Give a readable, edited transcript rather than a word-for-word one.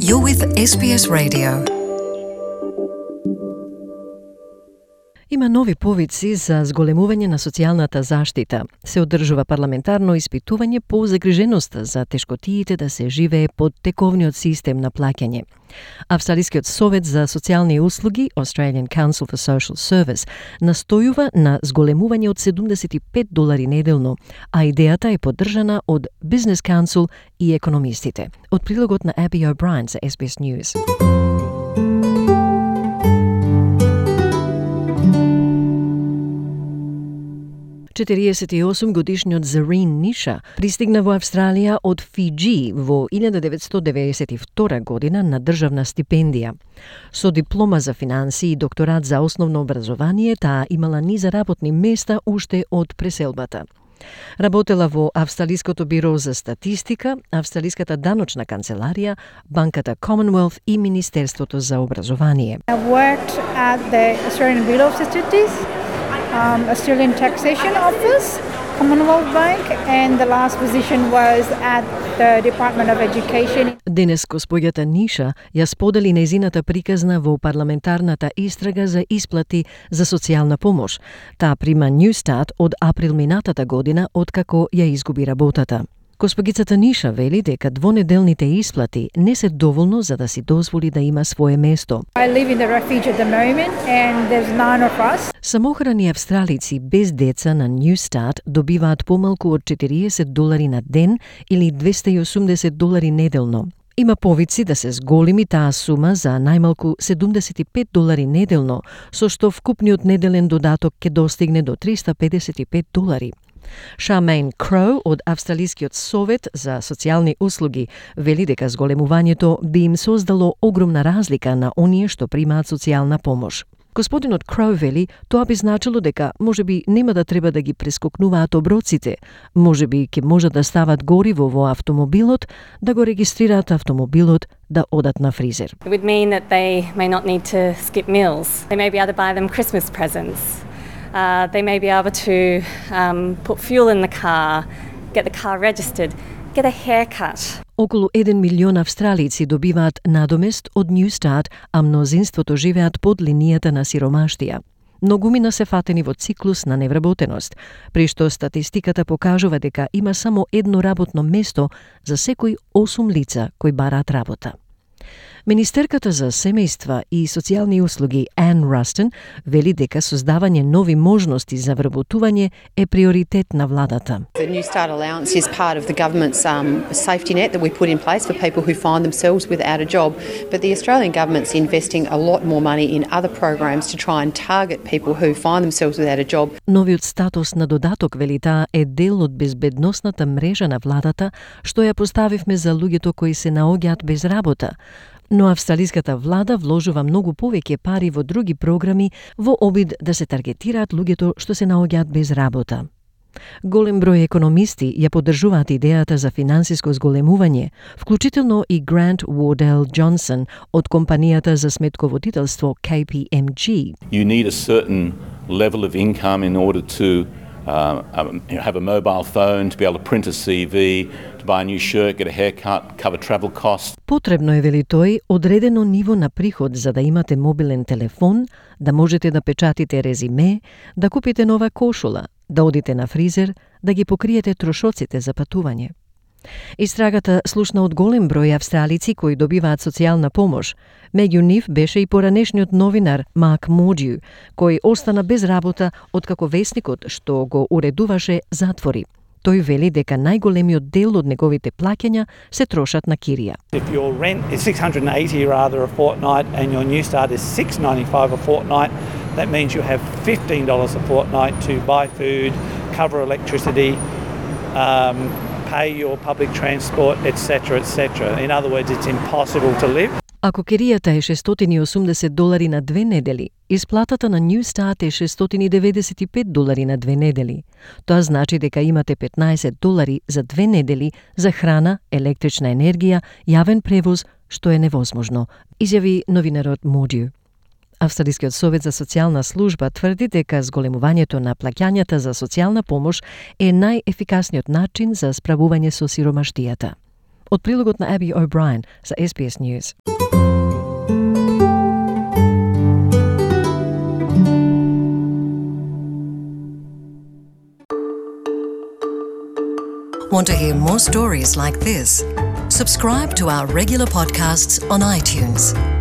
You're with SBS Radio. Има нови повици за зголемување на социјалната заштита. Се одржува парламентарно испитување по загриженоста за тешкотиите да се живее под тековниот систем на плаќање. Австралискиот совет за социјални услуги, Australian Council for Social Service, настојува на зголемување од $75 неделно, а идејата е поддржана од Business Council и економистите. Од прилогот на Abby O'Brien за SBS News. 48-годишниот Зарин Ниша пристигна во Австралија од Фиџи во 1992 година на државна стипендија. Со диплома за финансии и докторат за основно образование, таа имала низа работни места уште од преселбата. Работела во Австралиското биро за статистика, Австралиската даночна канцеларија, банката Commonwealth и Министерството за образование. I worked at the Australian Bureau of Statistics, Australian Taxation Office, Commonwealth Bank, and the last position was at the Department of Education. Денес госпоѓата Ниша ја сподели нејзината приказна во парламентарната истрага за исплати за социјална помош. Таа прима Newstart од април минатата година, откако ја изгуби работата. Госпогицата Ниша вели дека двонеделните исплати не се доволно за да си дозволи да има свое место. I live in the refuge at the moment and there's none of us. Самохрани австралици без деца на Newstart добиваат помалку од $40 на ден или $280 неделно. Има повици да се зголеми таа сума за најмалку $75 неделно, со што вкупниот неделен додаток ќе достигне до $355. Шамейн Кроу од Австралискиот совет за социјални услуги вели дека зголемувањето би им создало огромна разлика на оние што примаат социјална помош. Господинот Кроу вели тоа би значило дека можеби нема да треба да ги прескокнуваат оброците, можеби ќе можат да стават гориво во автомобилот, да го регистрираат автомобилот, да одат на фризер. It would mean that they may not need to skip meals. They may be able to buy them Christmas presents. They may be able to put fuel in the car, get the car registered, get a haircut. Околу 1 милион австралици добиваат надомест од Newstart, а мнозинството живеат под линијата на сиромаштија. Многумина се фатени во циклус на невработеност, при што статистиката покажува дека има само едно работно место за секој 8 лица кои бараат работа. Министерката за семејства и социјални услуги Ан Растен вели дека создавање нови можности за вработување е приоритет на владата. The Newstart allowance is part of the government's safety net that we put in place for people who find themselves without a job, but the Australian government's investing a lot more money in other programs to try and target people who find themselves without a job. Новиот статус на додаток, вели таа, е дел од безбедносната мрежа на владата, што ја поставивме за луѓето кои се наоѓаат без работа. Но австралиската влада вложува многу повеќе пари во други програми во обид да се таргетираат луѓето што се наоѓаат без работа. Голем број економисти ја поддржуваат идејата за финансиско зголемување, вклучително и Грант Wardell Johnson од компанијата за сметководителство KPMG. You need a certain level of income in order to have a mobile phone, to be able to print a CV, to buy a new shirt, get a haircut, cover travel costs. Потребно е, вели тој, одредено ниво на приход за да имате мобилен телефон, да можете да печатите резиме, да купите нова кошула, да одите на фризер, да ги покриете трошоците за патување. Истрагата слушна од голем број австралици кои добиваат социјална помош. Меѓу нив беше и поранешниот новинар Мак Моџиу, кој остана без работа откако весникот што го уредуваше затвори. Тој вели дека најголемиот дел од неговите плаќања се трошат на кирија. If your rent is $680 rather a fortnight and your Newstart is $695 a fortnight, that means you have $15 a fortnight to buy food, cover electricity, pay your public transport, etc., etc. In other words, it's impossible to live. Ако киријата е $680 на 2 недели, исплатата на Newstart е $695 на 2 недели. Тоа значи дека имате $15 за 2 недели за храна, електрична енергија, јавен превоз, што е невозможно, изјави новинарот Моџиу. Австралискиот совет за социјална служба тврди дека зголемувањето на плаќањата за социјална помош е најефикасниот начин за справување со сиромаштијата. од прилогот на Аби O'Brien за SBS News. Want to hear more stories like this? Subscribe to our regular podcasts on iTunes.